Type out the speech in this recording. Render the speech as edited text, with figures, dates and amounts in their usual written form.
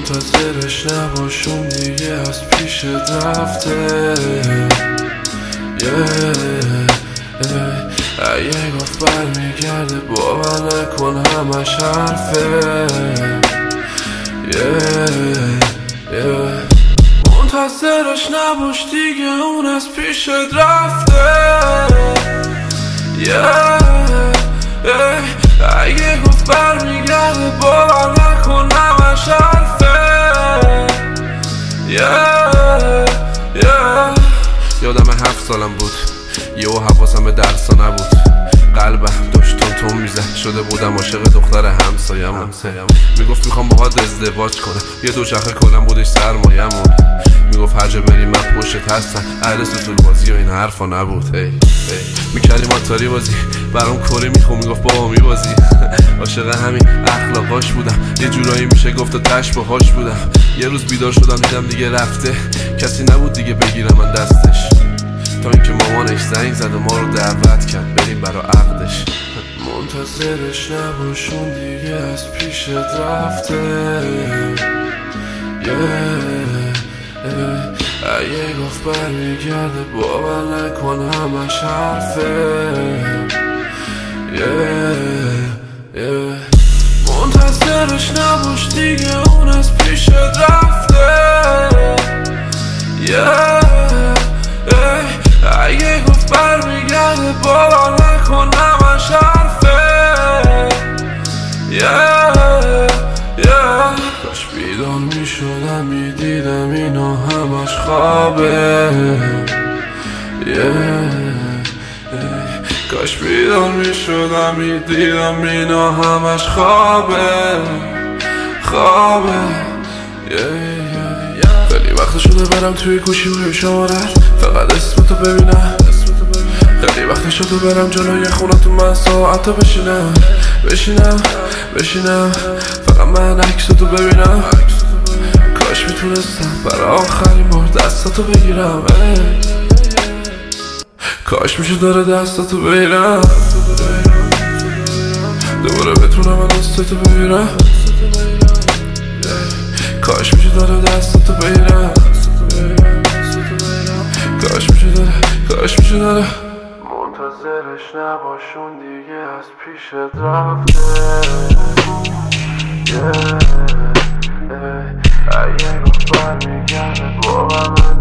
منتظرش نباشون دیگه از پیشت رفته. اگه گفت برمیگرده باور نکن همش حرفه. منتظرش نباش دیگه اون از پیشت رفته. اگه گفت برمیگرده باور نکن همش حرفه. یادم 7 سالم بود، یهو حواسم به درسا نبود. قلبم داشت تون میزد، شده بودم عاشق دختر همسایه‌مون. میگفت میخوام باهات ازدواج کنم، یه دوچرخه کلم بودش سرمایه‌مون. میگفت هر جا بریم من پشتت هستم، اهل سوسول بازی و این حرفا نبود. میکردیم آتاری بازی، برام کری میخون، میگفت بابا میبازی. عاشق همین اخلاقاش بودم، یه جورایی میشه گفت تا تش باهاش بودم. یه روز بیدار شدم دیدم دیگه رفته، کسی نبود دیگه بگیرم من دستش. تا اینکه مامانش زنگ زد و ما رو دعوت کرد بریم برا عقدش. منتظرش نباشون دیگه از پیشت رفته. اگه گفت برمیگرده باور نکن همش حرفه. منتظرش نباش دیگه اون از پیشت رفته. اگه گفت برمیگرده باور نکن همش حرفه. کاش بیدار میشدم میدیدم اینا همش خوابه. کاش بیدار میشدم میدیدم اینا همش خوابه. خیلی وقت شده برم توی گوشی روی شمارت، فقط اسمتو ببینم. خیلی وقت شده برم جلوی خونتون من ساعتا بشینم فقط من عکستو ببینم. کاش میتونستم برای آخرین بار دستاتو بگیرم. کاش میشه داره دستاتو بگیرم، دوباره بتونم من دستاتو بگیرم. کاش میشه داره دستاتو بگیرم، کاش میشه داره. منتظرش نباشون دیگه از پیشت رفته. اگه گفت برمیگرده باور